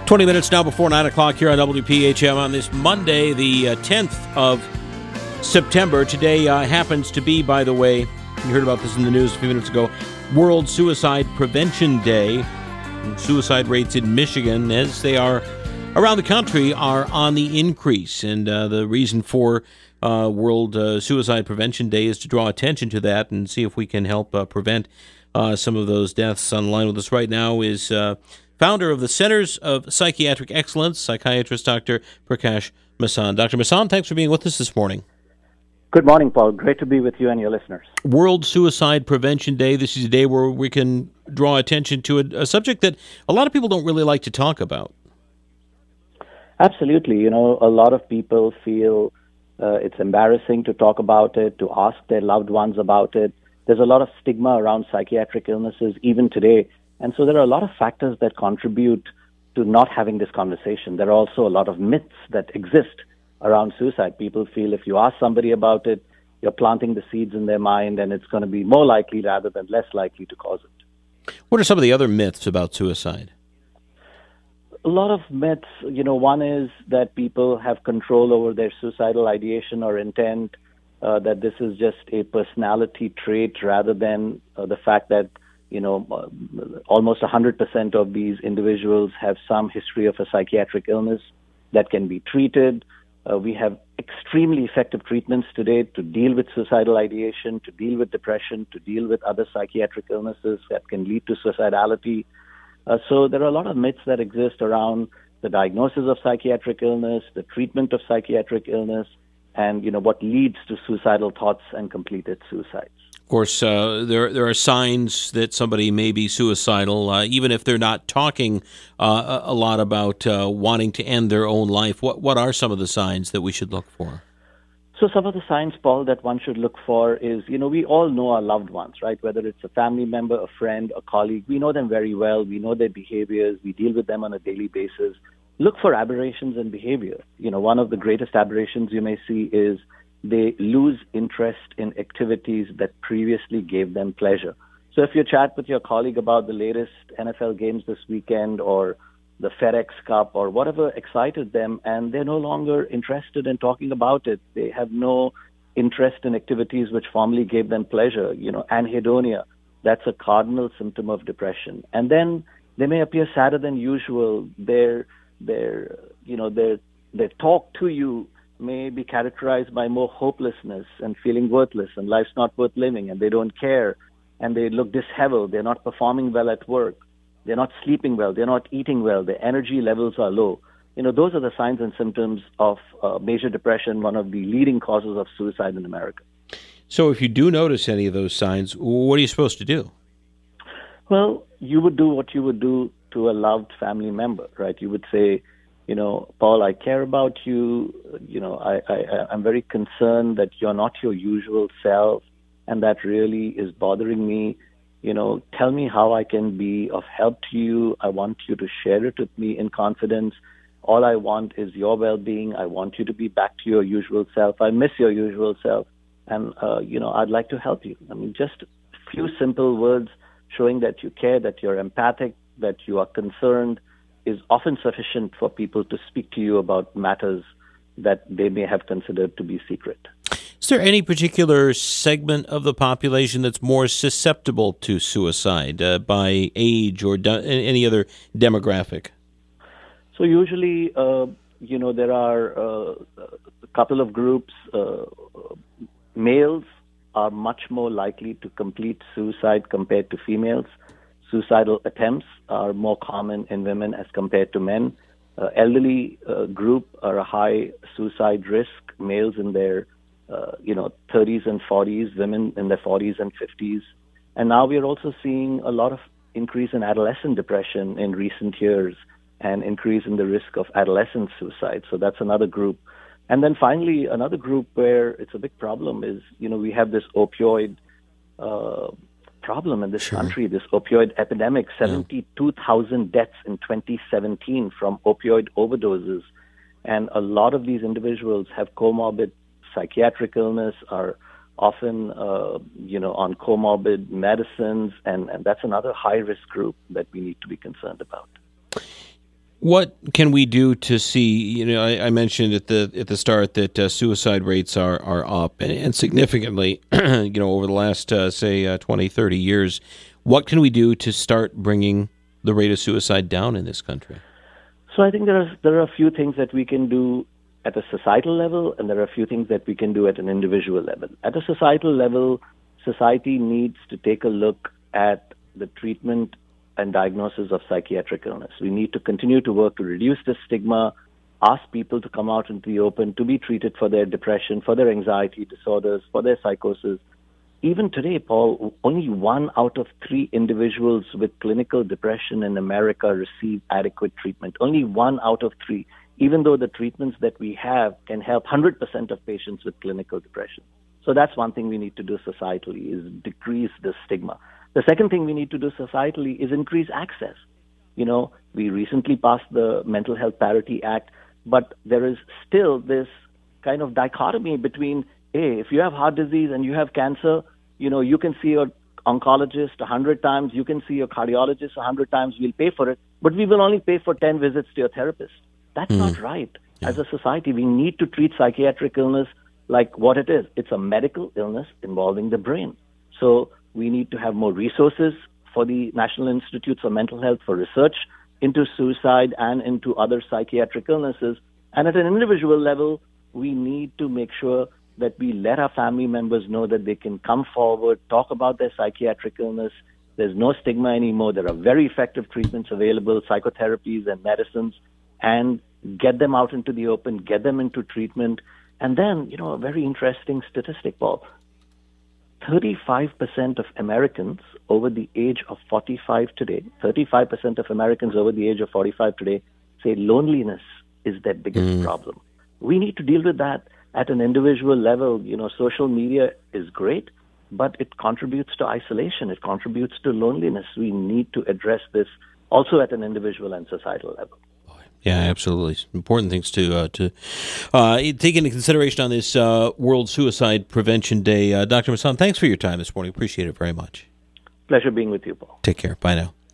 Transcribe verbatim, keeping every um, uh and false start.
twenty minutes now before nine o'clock here on W P H M on this Monday, the uh, tenth of September. Today uh, happens to be, by the way, you heard about this in the news a few minutes ago, World Suicide Prevention Day. And suicide rates in Michigan, as they are around the country, are on the increase. And uh, the reason for uh, World uh, Suicide Prevention Day is to draw attention to that and see if we can help uh, prevent uh, some of those deaths. On the line with us right now is Uh, founder of the Centers of Psychiatric Excellence, psychiatrist Doctor Prakash Masand. Doctor Masand, thanks for being with us this morning. Good morning, Paul. Great to be with you and your listeners. World Suicide Prevention Day. This is a day where we can draw attention to a, a subject that a lot of people don't really like to talk about. Absolutely. You know, a lot of people feel uh, it's embarrassing to talk about it, to ask their loved ones about it. There's a lot of stigma around psychiatric illnesses even today. And so there are a lot of factors that contribute to not having this conversation. There are also a lot of myths that exist around suicide. People feel if you ask somebody about it, you're planting the seeds in their mind and it's going to be more likely rather than less likely to cause it. What are some of the other myths about suicide? A lot of myths, you know, one is that people have control over their suicidal ideation or intent, uh, that this is just a personality trait rather than uh, the fact that You know, uh, almost one hundred percent of these individuals have some history of a psychiatric illness that can be treated. Uh, we have extremely effective treatments today to deal with suicidal ideation, to deal with depression, to deal with other psychiatric illnesses that can lead to suicidality. Uh, so there are a lot of myths that exist around the diagnosis of psychiatric illness, the treatment of psychiatric illness, and, you know, what leads to suicidal thoughts and completed suicides. Of course, uh, there there are signs that somebody may be suicidal, uh, even if they're not talking uh, a lot about uh, wanting to end their own life. What what are some of the signs that we should look for? So some of the signs, Paul, that one should look for is, you know, we all know our loved ones, right? Whether it's a family member, a friend, a colleague, we know them very well. We know their behaviors. We deal with them on a daily basis. Look for aberrations in behavior. You know, one of the greatest aberrations you may see is they lose interest in activities that previously gave them pleasure. So if you chat with your colleague about the latest N F L games this weekend or the FedEx Cup or whatever excited them, and they're no longer interested in talking about it, they have no interest in activities which formerly gave them pleasure, you know, anhedonia, that's a cardinal symptom of depression. And then they may appear sadder than usual. Their, their, you know, their, their talk to you may be characterized by more hopelessness and feeling worthless and life's not worth living and they don't care and they look disheveled. They're not performing well at work. They're not sleeping well. They're not eating well. Their energy levels are low. You know, those are the signs and symptoms of uh, major depression, one of the leading causes of suicide in America. So if you do notice any of those signs, what are you supposed to do? Well, you would do what you would do to a loved family member, right? You would say, you know, Paul, I care about you. You know, I, I, I'm very concerned that you're not your usual self, and that really is bothering me. You know, tell me how I can be of help to you. I want you to share it with me in confidence. All I want is your well-being. I want you to be back to your usual self. I miss your usual self, and, uh, you know, I'd like to help you. I mean, just a few simple words showing that you care, that you're empathic, that you are concerned, is often sufficient for people to speak to you about matters that they may have considered to be secret. Is there any particular segment of the population that's more susceptible to suicide uh, by age or de- any other demographic? So usually, uh, you know, there are uh, a couple of groups. Uh, males are much more likely to complete suicide compared to females. Suicidal attempts are more common in women as compared to men. Uh, elderly uh, group are a high suicide risk, males in their, uh, you know, thirties and forties, women in their forties and fifties. And now we are also seeing a lot of increase in adolescent depression in recent years and increase in the risk of adolescent suicide. So that's another group. And then finally, another group where it's a big problem is, you know, we have this opioid uh problem in this sure. country, this opioid epidemic, seventy-two thousand deaths in twenty seventeen from opioid overdoses. And a lot of these individuals have comorbid psychiatric illness, are often, uh, you know, on comorbid medicines, and, and that's another high-risk group that we need to be concerned about. What can we do to see? You know, I, I mentioned at the at the start that uh, suicide rates are, are up and, and significantly. You know, over the last uh, say uh, twenty, thirty years. What can we do to start bringing the rate of suicide down in this country? So I think there are there are a few things that we can do at a societal level, and there are a few things that we can do at an individual level. At a societal level, society needs to take a look at the treatment and diagnosis of psychiatric illness. We need to continue to work to reduce the stigma, ask people to come out into the open, to be treated for their depression, for their anxiety disorders, for their psychosis. Even today, Paul, only one out of three individuals with clinical depression in America receive adequate treatment. Only one out of three, even though the treatments that we have can help one hundred percent of patients with clinical depression. So that's one thing we need to do societally, is decrease the stigma. The second thing we need to do societally is increase access. You know, we recently passed the Mental Health Parity Act, but there is still this kind of dichotomy between, hey, if you have heart disease and you have cancer, you know, you can see your oncologist a hundred times, you can see your cardiologist a hundred times, we'll pay for it, but we will only pay for ten visits to your therapist. That's mm. not right. Yeah. As a society, we need to treat psychiatric illness like what it is. It's a medical illness involving the brain. So we need to have more resources for the National Institutes of Mental Health for research into suicide and into other psychiatric illnesses. And at an individual level, we need to make sure that we let our family members know that they can come forward, talk about their psychiatric illness. There's no stigma anymore. There are very effective treatments available, psychotherapies and medicines, and get them out into the open, get them into treatment. And then, you know, a very interesting statistic, Paul. thirty-five percent of Americans over the age of forty-five today, thirty-five percent of Americans over the age of forty-five today say loneliness is their biggest mm. problem. We need to deal with that at an individual level. You know, social media is great, but it contributes to isolation. It contributes to loneliness. We need to address this also at an individual and societal level. Yeah, absolutely. Important things to uh, to uh, take into consideration on this uh, World Suicide Prevention Day. Uh, Doctor Masand, thanks for your time this morning. Appreciate it very much. Pleasure being with you, Paul. Take care. Bye now.